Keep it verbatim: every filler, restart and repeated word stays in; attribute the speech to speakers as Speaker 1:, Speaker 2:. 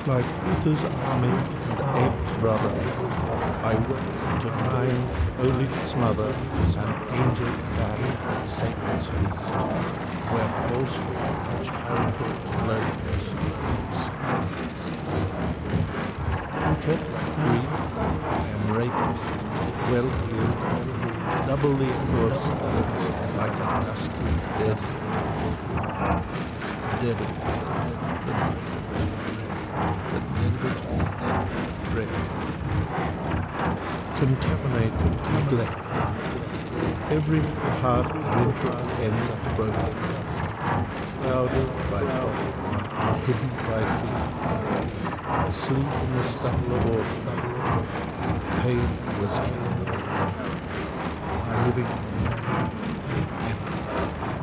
Speaker 1: Like Luther's army and Abel's brother, I went to find, only to smother, an angel fat at Satan's feast, where falsehood, childhood, and loneliness ceased. Delicate like grief, I am rapist, well healed, double the echo of silence, like a dusty, dead rose. The dead of it, the dread of it, the dead of it, the dread of it. Contaminated, neglected, every little heart eventually ends up broken, shrouded by fog, hidden by fear, asleep in the stubble of autumn. The pain was killed, my living empty.